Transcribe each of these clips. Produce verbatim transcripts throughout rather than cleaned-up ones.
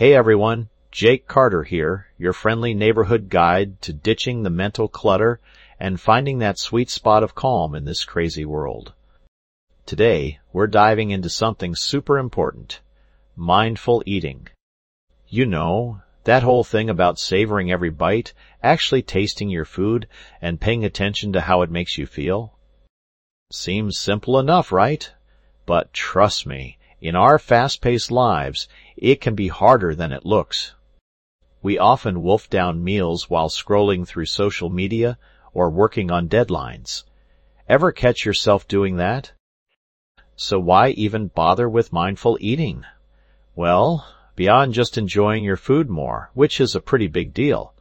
Hey everyone, Jake Carter here, your friendly neighborhood guide to ditching the mental clutter and finding that sweet spot of calm in this crazy world. Today, we're diving into something super important: mindful eating. You know, that whole thing about savoring every bite, actually tasting your food, and paying attention to how it makes you feel. Seems simple enough, right? But trust me, in our fast-paced lives, it can be harder than it looks. We often wolf down meals while scrolling through social media or working on deadlines. Ever catch yourself doing that? So why even bother with mindful eating? Well, beyond just enjoying your food more, which is a pretty big deal,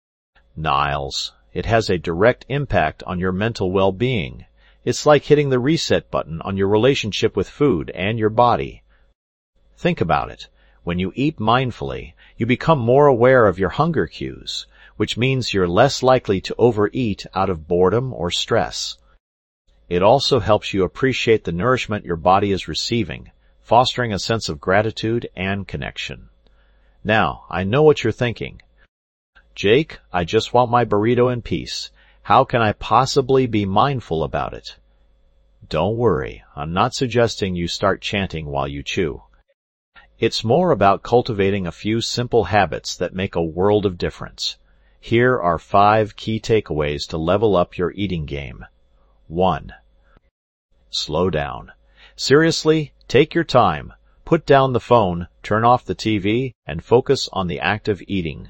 Niles, it has a direct impact on your mental well-being. It's like hitting the reset button on your relationship with food and your body. Think about it. When you eat mindfully, you become more aware of your hunger cues, which means you're less likely to overeat out of boredom or stress. It also helps you appreciate the nourishment your body is receiving, fostering a sense of gratitude and connection. Now, I know what you're thinking. Jake, I just want my burrito in peace. How can I possibly be mindful about it? Don't worry, I'm not suggesting you start chanting while you chew. It's more about cultivating a few simple habits that make a world of difference. Here are five key takeaways to level up your eating game. One. Slow down. Seriously, take your time. Put down the phone, turn off the T V, and focus on the act of eating.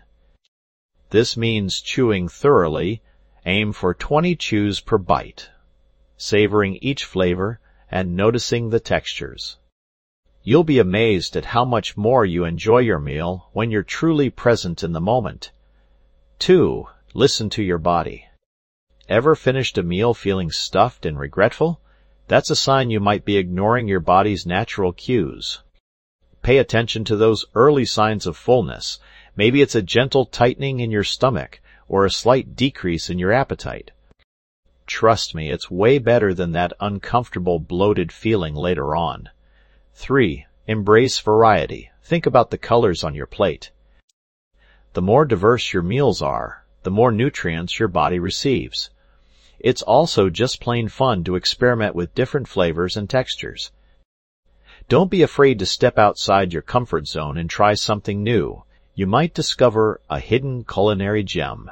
This means chewing thoroughly. Aim for twenty chews per bite, savoring each flavor and noticing the textures. You'll be amazed at how much more you enjoy your meal when you're truly present in the moment. Two, listen to your body. Ever finished a meal feeling stuffed and regretful? That's a sign you might be ignoring your body's natural cues. Pay attention to those early signs of fullness. Maybe it's a gentle tightening in your stomach, or a slight decrease in your appetite. Trust me, it's way better than that uncomfortable bloated feeling later on. Three, embrace variety. Think about the colors on your plate. The more diverse your meals are, the more nutrients your body receives. It's also just plain fun to experiment with different flavors and textures. Don't be afraid to step outside your comfort zone and try something new. You might discover a hidden culinary gem.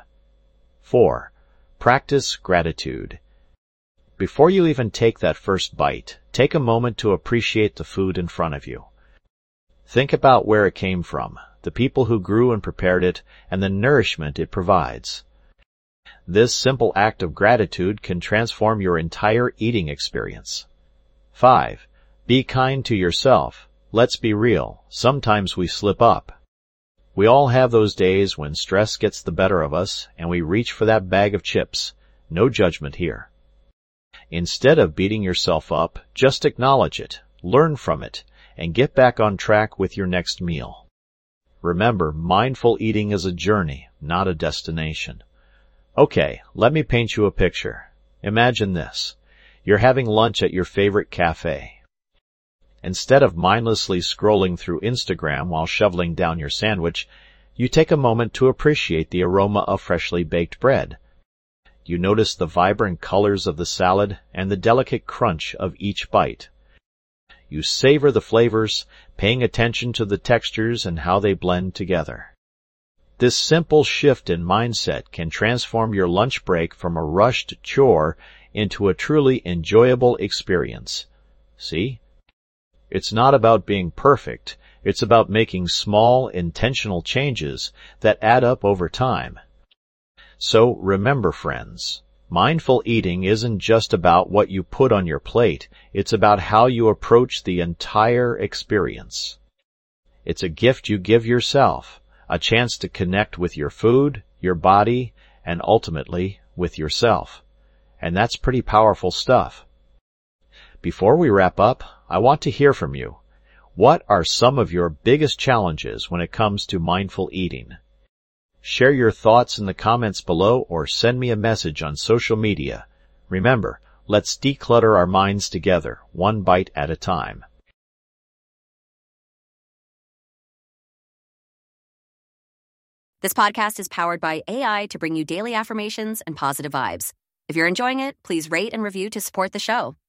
Four, practice gratitude. Before you even take that first bite, take a moment to appreciate the food in front of you. Think about where it came from, the people who grew and prepared it, and the nourishment it provides. This simple act of gratitude can transform your entire eating experience. Five, be kind to yourself. Let's be real, sometimes we slip up. We all have those days when stress gets the better of us and we reach for that bag of chips. No judgment here. Instead of beating yourself up, just acknowledge it, learn from it, and get back on track with your next meal. Remember, mindful eating is a journey, not a destination. Okay, let me paint you a picture. Imagine this. You're having lunch at your favorite cafe. Instead of mindlessly scrolling through Instagram while shoveling down your sandwich, you take a moment to appreciate the aroma of freshly baked bread. You notice the vibrant colors of the salad and the delicate crunch of each bite. You savor the flavors, paying attention to the textures and how they blend together. This simple shift in mindset can transform your lunch break from a rushed chore into a truly enjoyable experience. See? It's not about being perfect. It's about making small, intentional changes that add up over time. So remember, friends, mindful eating isn't just about what you put on your plate. It's about how you approach the entire experience. It's a gift you give yourself, a chance to connect with your food, your body, and ultimately with yourself. And that's pretty powerful stuff. Before we wrap up, I want to hear from you. What are some of your biggest challenges when it comes to mindful eating? Share your thoughts in the comments below or send me a message on social media. Remember, let's declutter our minds together, one bite at a time. This podcast is powered by A I to bring you daily affirmations and positive vibes. If you're enjoying it, please rate and review to support the show.